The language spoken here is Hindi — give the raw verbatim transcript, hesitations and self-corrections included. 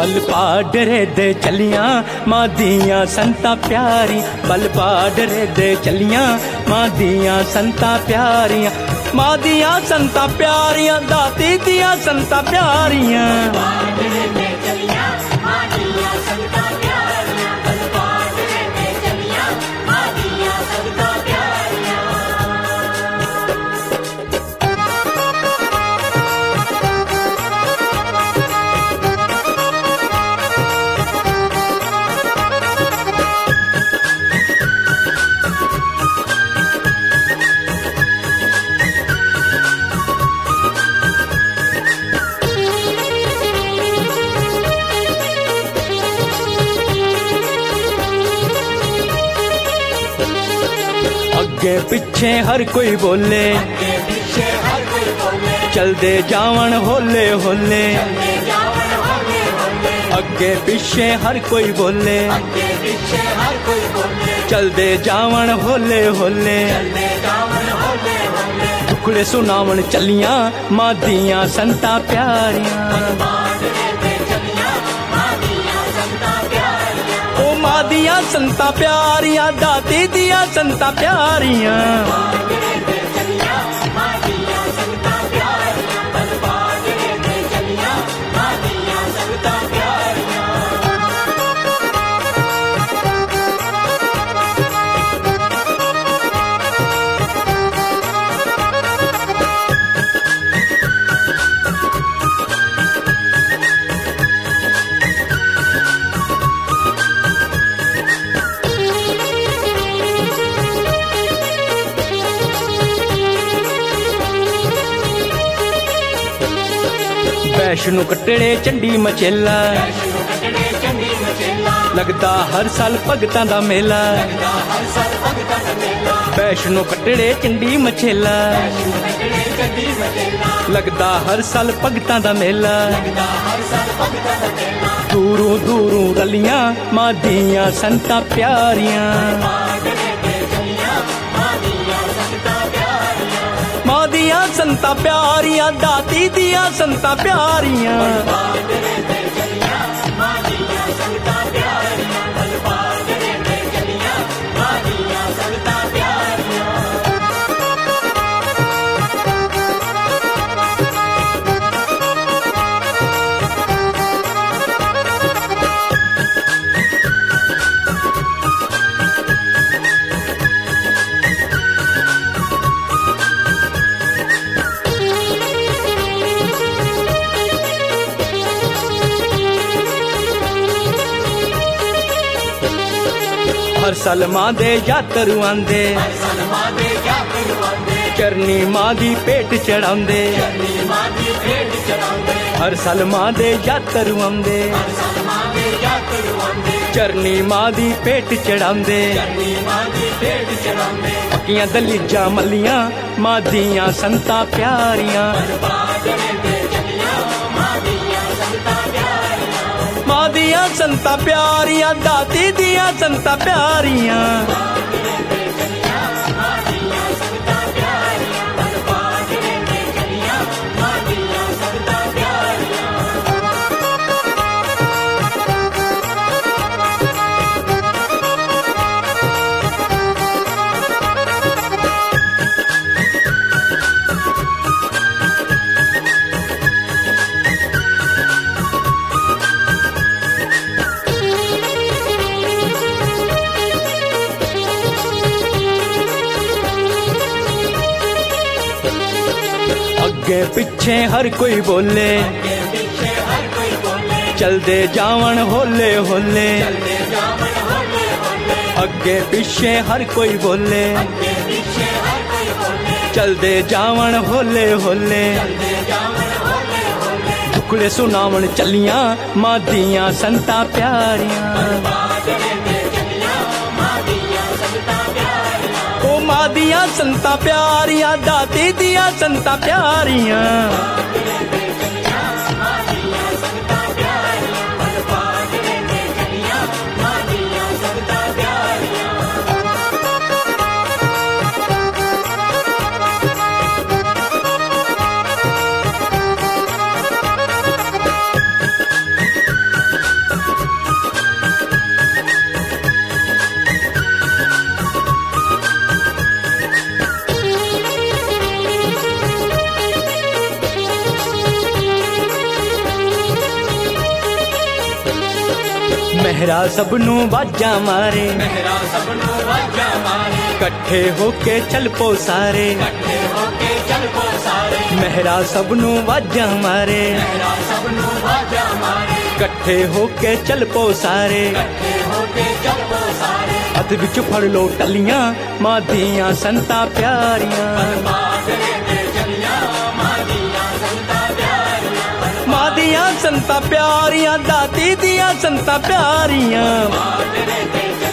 बल पाडरे दे चलियां मां दियां संता प्यारी, बल पाडरे दे चलियां मां दियां संता प्यारियां, मां दियां संता प्यारियां, दाती दियां संता प्यारियां। अगे पिछे हर कोई बोले, चलदे जावन होले होले, अगे पिछे हर कोई बोले, चलदे जावन होले होले, टुकड़े सुनावन चलियां मां दियां संता प्यारियां। मां दियां संता प्यारियां, दाती दियां संता प्यारियां। वैष्णो कटड़े चंडी मचेला, लगदा हर साल भगतां दा मेला। वैष्णो कटड़े चंडी मचेला, लगदा हर साल भगतां दा मेला। दूरों दूरों रलियां मां दियां संता प्यारियां, मां दियां संता प्यारियां, दाती दियां संता प्यारियां। हर साल मां दे यात्रु आंदे, चरनी मां दी पेट चढ़ांदे। हर साल मां दे यात्रु आंदे, चरनी मां दी पेट चढ़ांदे। पक्कियां दलीजां मलियां मां दियां संता प्यारियां, मां दियां संता प्यारियां, दाती दियां संता प्यारियां। अगे पिछे हर कोई बोले, चलदे जावन होले होले। अगे पिछे हर कोई बोले, चलदे जावन होले होले। टुकड़े सुनावन चलियां मां दियां संता प्यारियां, मां दियां संता प्यारियां, दाती दियां संता प्यारियां। मेहरा सबनू वाजा मारे, मेहरा सबनू वाजा मारे, कट्ठे होके चल पो सारे, कट्ठे होके चल पो सारे, मेहरा सबनू वाजा मारे, मेहरा सबनू वाजा मारे, कट्ठे होके चल पो सारे, कट्ठे होके चल पो सारे। हथ विच फड़ लो टलियां मां दियां संतां प्यारियां, बलपाड़ रे दे चलियां मां दियां संतां प्यारियां, मां दियां संतां प्यारियां, दाती दियां संतां प्यारियां। बलपाड़ रे दे